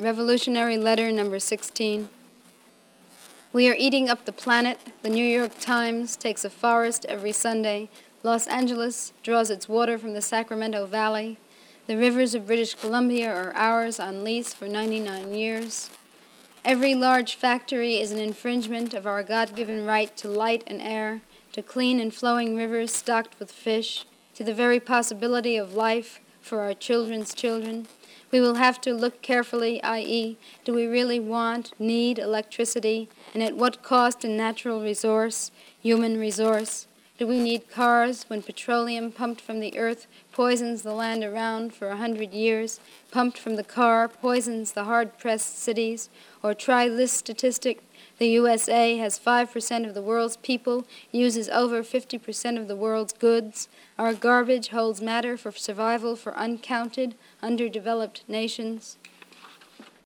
Revolutionary Letter number 16. We are eating up the planet. The New York Times takes a forest every Sunday. Los Angeles draws its water from the Sacramento Valley. The rivers of British Columbia are ours on lease for 99 years. Every large factory is an infringement of our God-given right to light and air, to clean and flowing rivers stocked with fish, to the very possibility of life for our children's children. We will have to look carefully, i.e., do we really need electricity, and at what cost in natural resource, human resource? Do we need cars when petroleum pumped from the earth poisons the land around for 100 years, pumped from the car poisons the hard-pressed cities? Or try this statistic: the USA has 5% of the world's people, uses over 50% of the world's goods. Our garbage holds matter for survival for uncounted, underdeveloped nations.